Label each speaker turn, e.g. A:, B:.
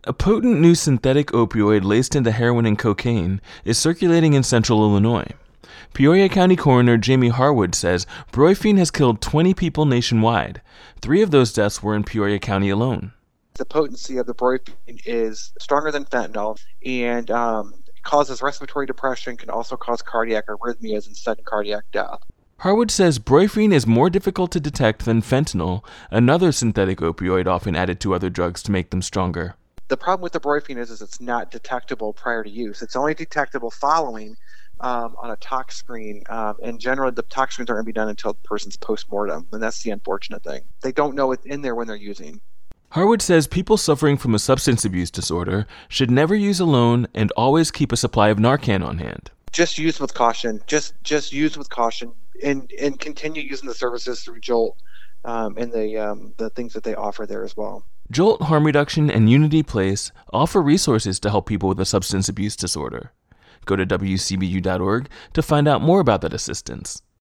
A: A potent new synthetic opioid laced into heroin and cocaine is circulating in central Illinois. Peoria County Coroner Jamie Harwood says Broyphene has killed 20 people nationwide. 3 of those deaths were in Peoria County alone.
B: The potency of the Broyphene is stronger than fentanyl and causes respiratory depression, can also cause cardiac arrhythmias and sudden cardiac death.
A: Harwood says Broyphene is more difficult to detect than fentanyl, another synthetic opioid often added to other drugs to make them stronger.
B: The problem with the Broyphene is it's not detectable prior to use. It's only detectable following on a tox screen. And generally, the tox screens aren't going to be done until the person's post-mortem, and that's the unfortunate thing. They don't know it's in there when they're using.
A: Harwood says people suffering from a substance abuse disorder should never use alone and always keep a supply of Narcan on hand.
B: Just use with caution. Just use with caution, and continue using the services through Jolt and the things that they offer there as well.
A: Jolt, Harm Reduction, and Unity Place offer resources to help people with a substance abuse disorder. Go to WCBU.org to find out more about that assistance.